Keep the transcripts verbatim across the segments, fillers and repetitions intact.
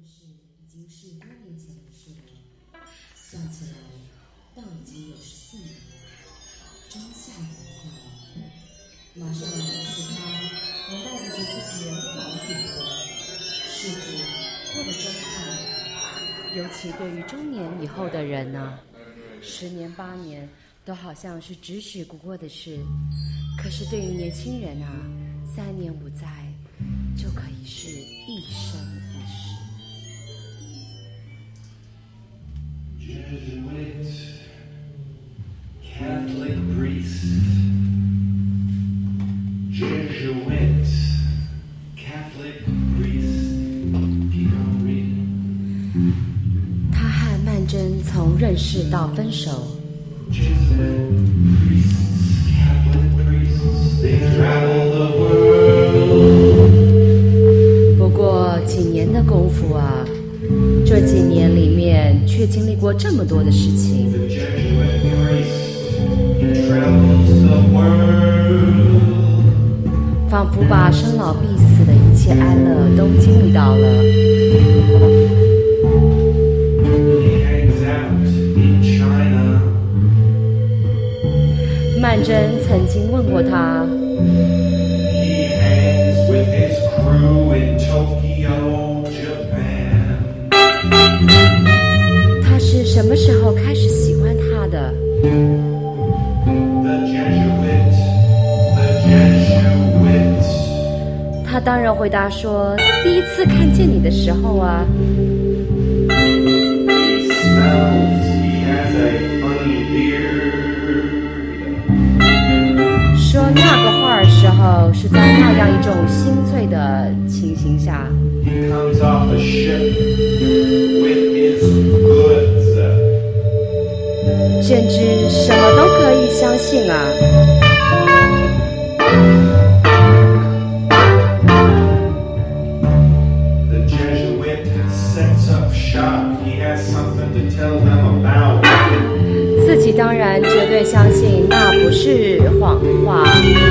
事已经是多年前的事了，算起来倒已经有十四年了，真吓人呀！马上要告诉他，能带得起自己人的老祖国，日子过得真快。尤其对于中年以后的人呢、啊，十年八年都好像是只许不过的事，可是对于年轻人啊，三年五载就可以是一生一世。 Jesuit, Catholic priest, Jesuit, Catholic priest, keep on reading. 他和曼桢从认识到分手。 Jesuit priests, Catholic priests, they travel the world. 不过几年的功夫啊，这几年里面却经历过这么多的事情。 The Jesuit priest, he travels the world. 仿佛把生老病死的一切安乐都经历到了。 He hangs out in China. 曼桢曾经问过他， He hangs with his crew in Tokyo, Japan. 他是什么时候开始喜欢他的？ The Jesuit, the Jesuit. 他当然回答说，第一次看见你的时候啊。 He smells, he has a funny beard. 说那个话的时候是在那样一种心醉的情形下。 He comes off a ship with his goods. 简直什么都可以相信啊！ The Jesuit sets up shop. He has something to tell them about. 自己当然绝对相信那不是谎话。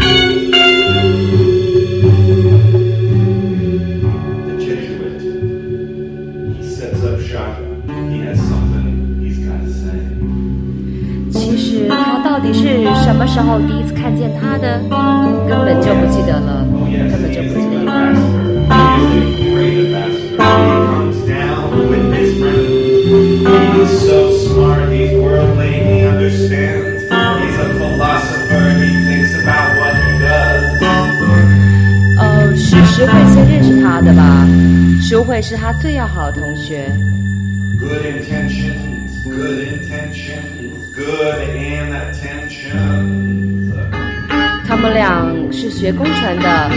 The Jesuit, he sets up shop. He has something he's got to say. 其实他到底是什么时候第一次看见他的，根本就不记得了， Oh yes, 根本就 he 不 is 记 an 得了。 ambassador. He is a great ambassador. He comes down with his friend. He is so smart. He's worldly. He understands. He's a philosopher. He thinks about what he does. 哦，是石慧先认识他的吧？石慧是他最要好的同学。 Good intentions. Good intentions. Good intentions. 他们俩是学工程的。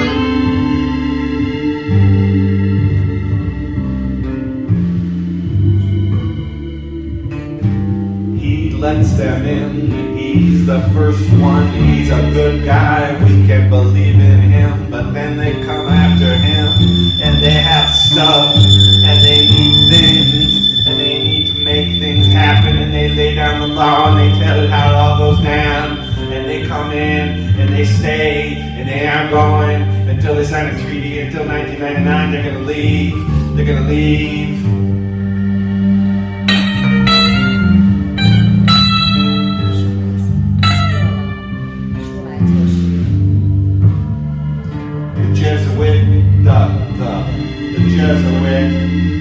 He lets them in. He's the first one. He's a good guy. We can believe in him. But then they come after him. And they have stuff. And they need things. And they need to make things happen. And they lay down the law. And they tell it how it all goes down. And they come in. And they stay. And they aren't going until they sign a treaty. Until nineteen ninety-nine. They're going to leave. They're going to leave. Jesuit, the, the, the Jesuit.